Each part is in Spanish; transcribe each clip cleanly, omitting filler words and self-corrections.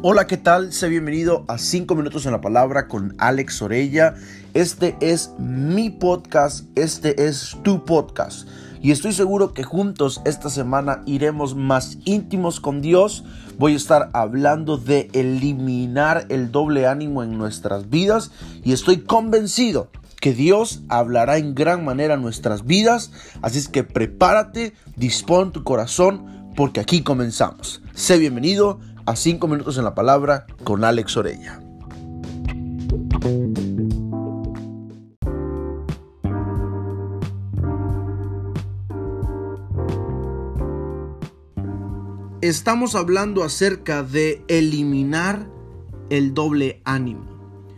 Hola, ¿qué tal? Sé bienvenido a 5 minutos en la palabra con Alex Orella. Este es mi podcast, este es tu podcast. Y estoy seguro que juntos esta semana iremos más íntimos con Dios. Voy a estar hablando de eliminar el doble ánimo en nuestras vidas. Y estoy convencido que Dios hablará en gran manera en nuestras vidas. Así es que prepárate, dispón tu corazón, porque aquí comenzamos. Sé bienvenido a 5 minutos en la palabra con Alex Orella. Estamos hablando acerca de eliminar el doble ánimo.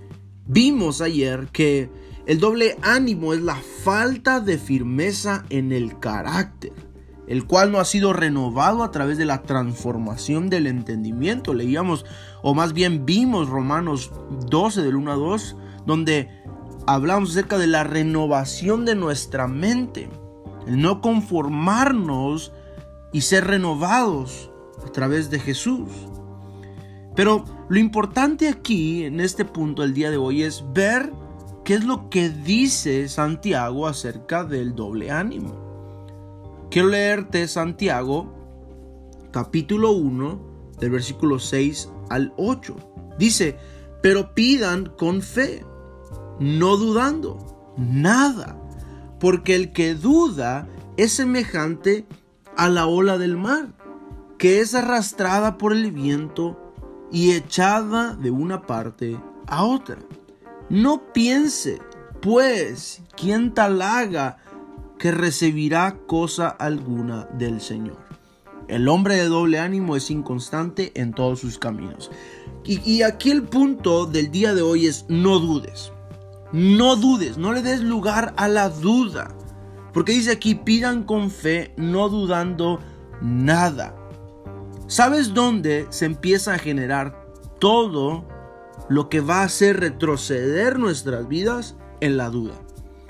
Vimos ayer que el doble ánimo es la falta de firmeza en el carácter, el cual no ha sido renovado a través de la transformación del entendimiento. Leíamos, o más bien vimos Romanos 12 del 1 a 2, donde hablamos acerca de la renovación de nuestra mente, el no conformarnos y ser renovados a través de Jesús. Pero lo importante aquí, en este punto del día de hoy, es ver qué es lo que dice Santiago acerca del doble ánimo. Quiero leerte Santiago, capítulo 1, del versículo 6 al 8. Dice, pero pidan con fe, no dudando nada, porque el que duda es semejante a la ola del mar, que es arrastrada por el viento y echada de una parte a otra. No piense, pues, quien tal haga, que recibirá cosa alguna del Señor. El hombre de doble ánimo es inconstante en todos sus caminos. Y aquí el punto del día de hoy es no dudes. No dudes, no le des lugar a la duda. Porque dice aquí, pidan con fe, no dudando nada. ¿Sabes dónde se empieza a generar todo lo que va a hacer retroceder nuestras vidas? En la duda.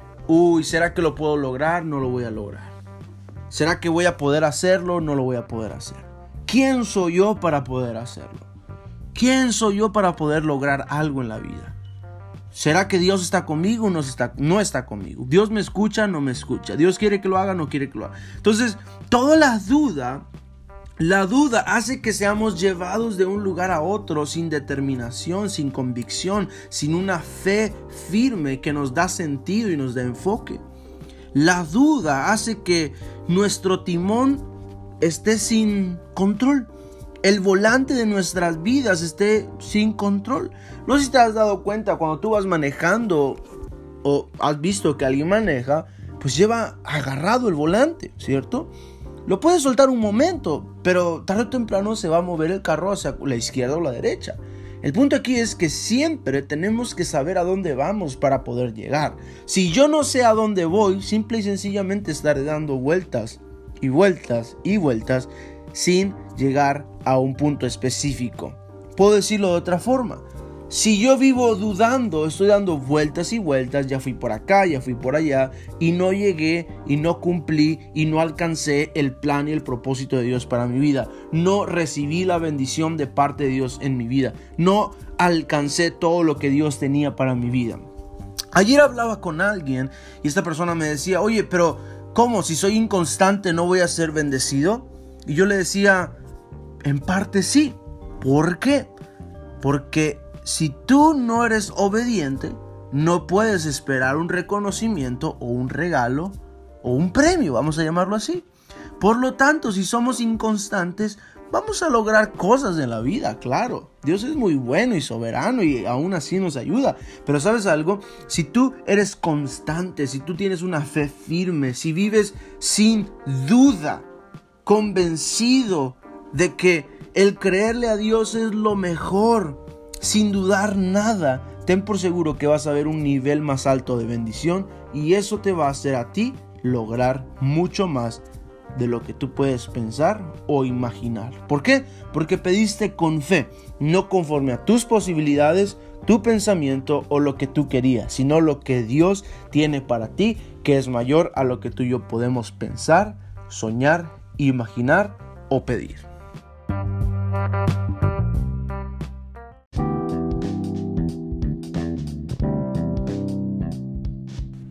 ¿Será que lo puedo lograr? No lo voy a lograr. ¿Será que voy a poder hacerlo? No lo voy a poder hacer. ¿Quién soy yo para poder hacerlo? ¿Quién soy yo para poder lograr algo en la vida? ¿Será que Dios está conmigo o no está conmigo? ¿Dios me escucha? No me escucha. ¿Dios quiere que lo haga? No quiere que lo haga. Entonces, toda la duda hace que seamos llevados de un lugar a otro sin determinación, sin convicción, sin una fe firme que nos da sentido y nos da enfoque. La duda hace que nuestro timón esté sin control. El volante de nuestras vidas esté sin control. No sé si te has dado cuenta cuando tú vas manejando o has visto que alguien maneja, pues lleva agarrado el volante, ¿cierto? Lo puedes soltar un momento, pero tarde o temprano se va a mover el carro hacia la izquierda o la derecha. El punto aquí es que siempre tenemos que saber a dónde vamos para poder llegar. Si yo no sé a dónde voy, simple y sencillamente estaré dando vueltas y vueltas y vueltas sin llegar a un punto específico. Puedo decirlo de otra forma. Si yo vivo dudando, estoy dando vueltas y vueltas, ya fui por acá, ya fui por allá, y no llegué, y no cumplí, y no alcancé el plan y el propósito de Dios para mi vida. No recibí la bendición de parte de Dios en mi vida. No alcancé todo lo que Dios tenía para mi vida. Ayer hablaba con alguien, y esta persona me decía, oye, pero ¿cómo? Si soy inconstante, ¿no voy a ser bendecido? Y yo le decía, en parte sí. ¿Por qué? Porque si tú no eres obediente, no puedes esperar un reconocimiento o un regalo o un premio, vamos a llamarlo así. Por lo tanto, si somos inconstantes, vamos a lograr cosas en la vida, claro. Dios es muy bueno y soberano y aún así nos ayuda. Pero ¿sabes algo? Si tú eres constante, si tú tienes una fe firme, si vives sin duda, convencido de que el creerle a Dios es lo mejor, sin dudar nada, ten por seguro que vas a ver un nivel más alto de bendición y eso te va a hacer a ti lograr mucho más de lo que tú puedes pensar o imaginar. ¿Por qué? Porque pediste con fe, no conforme a tus posibilidades, tu pensamiento o lo que tú querías, sino lo que Dios tiene para ti, que es mayor a lo que tú y yo podemos pensar, soñar, imaginar o pedir.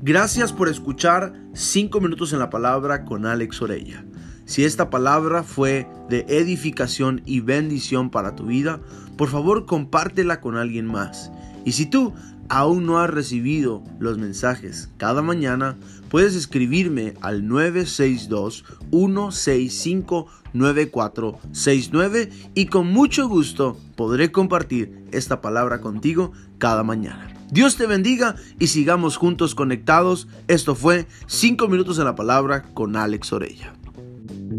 Gracias por escuchar 5 minutos en la palabra con Alex Orella. Si esta palabra fue de edificación y bendición para tu vida, por favor compártela con alguien más. Y si tú aún no has recibido los mensajes cada mañana, puedes escribirme al 962-165-9469 y con mucho gusto podré compartir esta palabra contigo cada mañana. Dios te bendiga y sigamos juntos conectados. Esto fue 5 minutos en la palabra con Alex Orella.